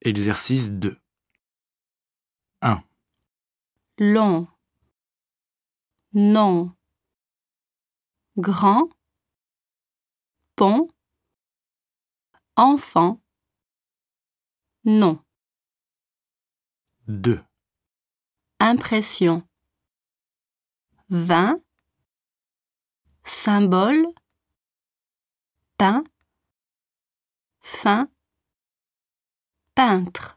Exercice 2. 1. Long, non, grand, pont, enfant, non. 2. Impression, 20, symbole, pain, fin, peintre.